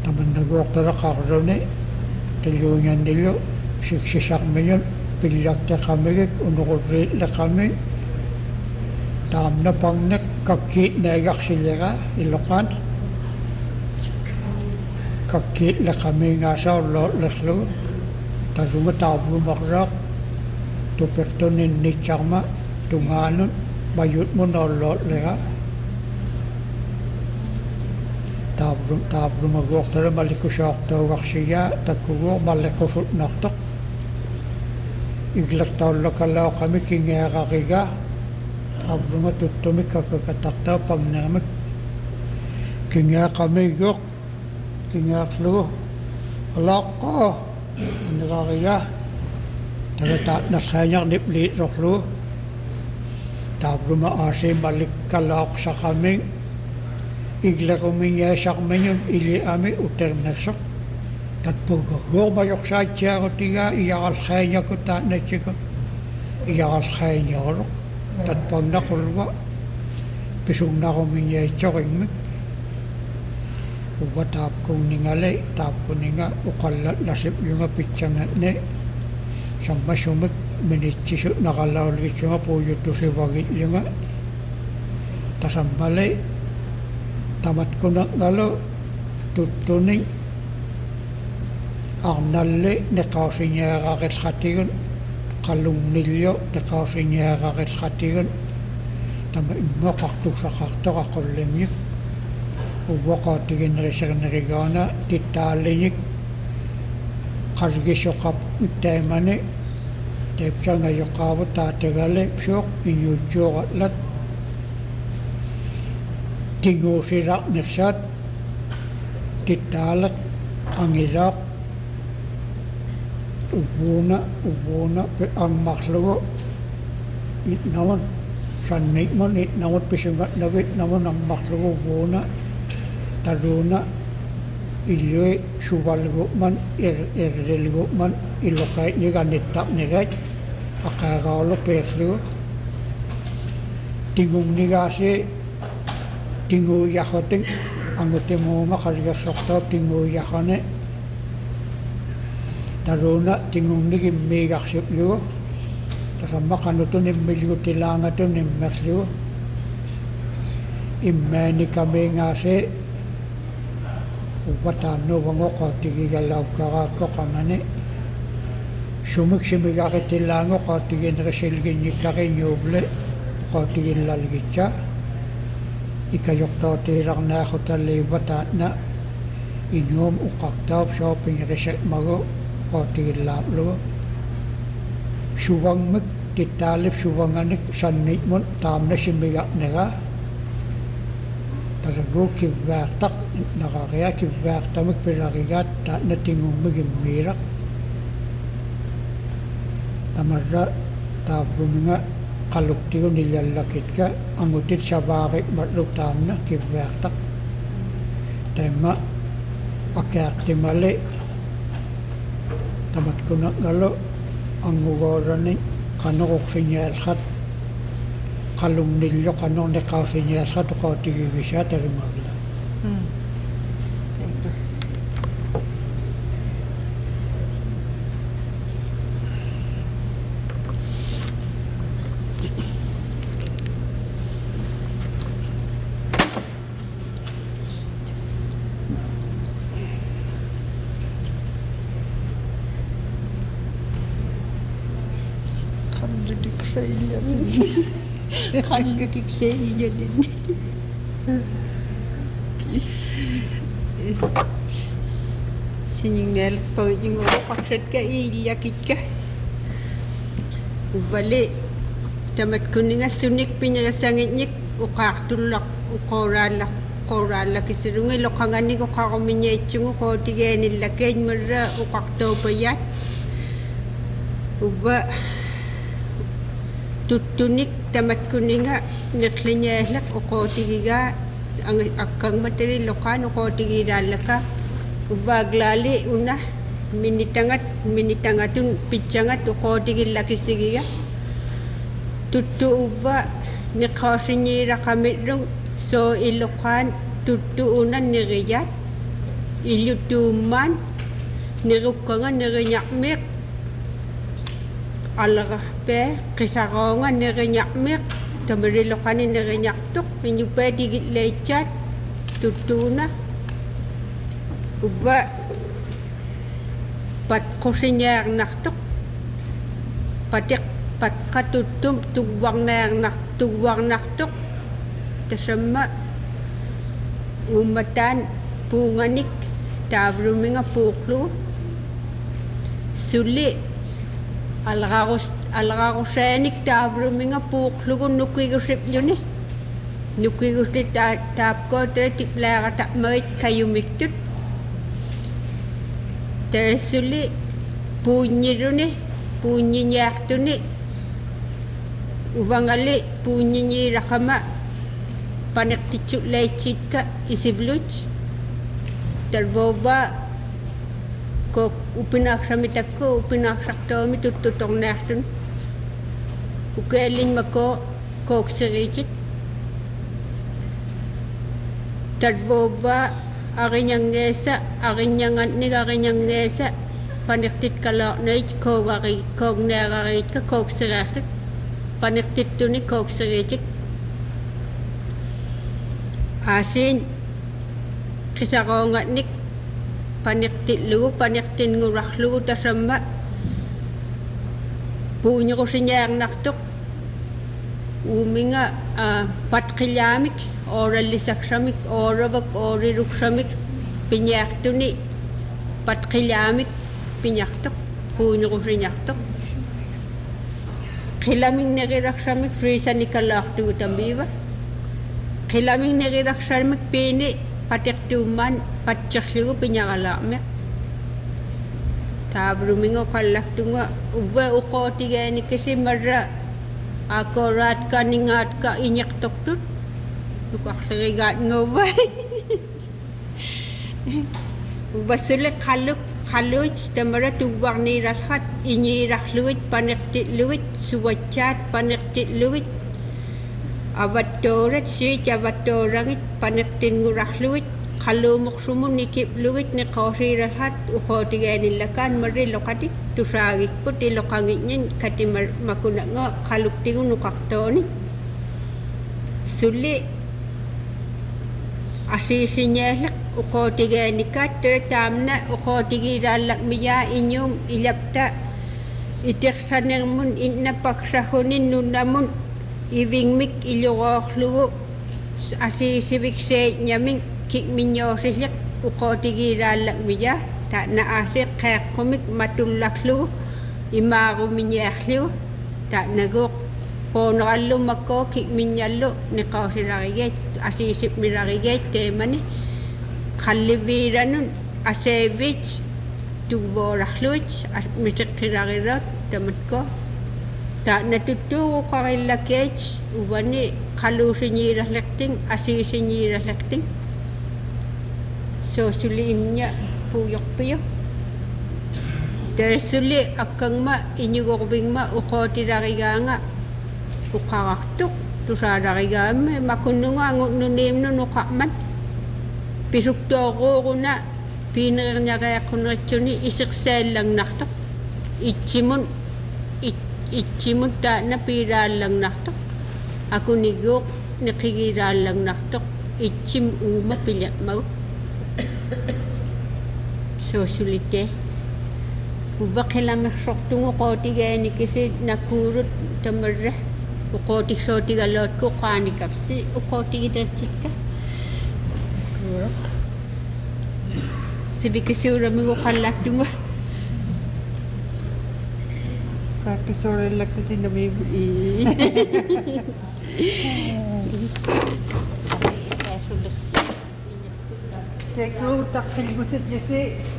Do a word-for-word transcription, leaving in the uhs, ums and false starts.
taman nagwakta qarrone tilyunyan nilyo siksisarminyon pilyakta kamigik unukurrit la kami tamna pangnek kakit nagaksilera ilokan kakit la kami ngasa lo leslu tazuma tabu makrak tupektonin nichama tunganun bayut mo nolot lera tabrum tabrum magwakta malikusakta waksiya takugo malikusut naktak iglak tawla kalaw kami kingerakiga tabrum tutumik kakakatakta pagnamik kinga kami gok kingaklu alako nagakakiga tagata nasanyak niplit roklu tabrum aasi malik kalak sa kami igla kuminya sakmenyon ili ami uternasak tatpugo go bayok sa tiago tiga iyakal khaynya ko ta nechiko iyakal khaynya ro tatpang na kulwa pisung na kuminya choking uwa tap kung ningale tap kung ninga ukalat lasip yung pitsangat ne samba sumik minitsisut nakalaw ligit yung puyo to si wagit yung tasambale tamat ko na ngalo tutuning ang nali nekausin niya kakit khatigan kalung nilyo nekausin niya kakit khatigan tama imo kaktuk sa kaktuk akolengik uwa katigin resek narigana titalinik kargisokap itemane tepcha ngayokawa tategale psok inyujo atlat tingo sirak neksat titalak ang irak ubuna ubuna pe ang makslugo it naman sanit man it naman pisungat nagit naman ang makslugo ubuna taruna ilyoy subalgo man er errelgo man ilokay ni ganitap negay akagalo peklo tingong nigase tingu yahoting angote mo makarigak sokta tingu yahane taruna tingong nigim megak siplo tasama kanuto ni milgo tilanga to ni mekslo immeni kami ngase ubatano wango katigi galaw kaka ko kamane sumik simigake tilango katigi nakasilgin yikake nyoble katigi lalgitsa ikayok to tirang na khotali batana inyom ukaktaw shopping reset mago katigi lablo suwang mik titalip suwanganik sanit mon tamna simigak nega tarago kibaktak nakakaya kibakta magpirakigat ta natingong magimirak tamarra tabuminga kaluktiyo nilalakit ka angutit sa bakit matluk tamna kibaktak tema akakti mali tamat ko na lalo ang ugoranin kanokok sinyalkat kalung nilyo kanong nekaw sinyalkat o kautigigisa tarimagla. Hmm. Ito. Kandidik saya ini. Kandidik saya ini. Siningal paging o pakrat ka ilakit ka. Ubali tamat kuninga sunik pinyalasangit nyik ukaktulak ukoralak koralak isirungi lokangani ko kakuminya itsungo ko tigeni lakay mara ukakto payat. Uba tutunik tamat kuninga naklinyalak uko tigiga ang akang materi lokan uko tigiralaka ubaglali una minitangat minitangatun pichangat uko tigilaki sigiga tutu uba nikasinyira kami rung so ilokan tutu una niriyat ilutuman nirukkanga nirinyaqmiq alrahpe qisaqaunga nirinyaqmiq tamariloqani nirinyaqtuq inyupe tigitleichat tutuna ubba pat qusiñaarnartuq patiq pat qatuttum tugwarnaarnart tugwarnartuq tasamma ummatan puunganik taavruminga puuqlu suli alrarus alrarusaanik taavruminga puuqlugu nukigusipluni nukigusti taapkootere tiplaaqataqmagit kayumiktut teresuli puuññiruni puuññiñaartuni uvangali puuññiñiiraqama paniqtitsu'laitsikka isivluch tarvova kok upinaaqsamitakku upinaaqsartoomi tuttutornaartun ukeellinmako kookseriitit tarvova ariñangeesa ariñangatnik ariñangeesa paniqtit kalaarnait koogari koogneerariitka kookseriartut paniqtittuni kookseriitit aasiin qisaqaungatnik paniqtitlugu paniqtinngurarlugu tasamma puuñuqusiñaarnartuq uuminga patqillaamik oorallisaksamik ooravak ooriruksamik piñaartuni patqillaamik piñartuq puuñuqusiñartuq qilamik neqiraqsamik friisanikalaartugu tamiiva qilamik neqiraqsamik piini patiqtuummaan patserlugu piñaqalaarmiq taavruminga qallaqtunga uva uqootigeenikisi marra aakooraatka ningaatka iñiqtortut uqarlerigaat nguvai uvasuli qalluk qalluit tamara tugwarniiralhat iñiirarlugit paniqtitlugut suvatsaat paniqtitlugut avattoorat siit avattoorangit paniqtinngurarlugit qalluumuqsumun nikiplugit niqoosiiralhat uqootigeenillakaan marri loqatik tusaagikput iloqangitñin katimar makunanga qaluktigu nuqartooni suli asiisiñaallaq uqootigeenikaat tere taamna uqootigiiraallaqmiyaa iñuum ilapta itiqsanermun innapaqsahunin nunamun ivingmik iluqoorlugu asiisivik seeñamik kikmiñoosisliq uqootigiiraallaqmiyaa taana aasiq qeeqqumik matullaqlugu imaarumiñaarlugu taanaguuq poonerallu makkoo kikmiñallu niqoosirarigeet asiisipmirarigeet teemani qalliviiranun aseevich tugvoorarluit misiqqirarirat tamatko taana tuttuugu qarillakeech uvani qaluusiñiirarliqting asiisiñiirarliqting soosuli imña puuyortuyo teresuli akkangma iñugorvingma uqootirarigaanga uqarartuq tusaararigaamma makunnunga angunnuniimnu nuqarman pisuktoorruuguna piineerñareeqquneritsuni isiqsaallagnartoq itchimun itchimun taana piiraallagnartoq akuniguuq niqigiiraallagnartoq itchim uuma piljaqmagu soosulite uvaqilamersortungu qootigeenikisi nakuurut tamarra uqootiksootigalootku qaanikapsi uqootigitratsikka sibikisiuramigu qallaqtunga qaaqqisoorellakkutinamiibu Teku taqqillgusit yisi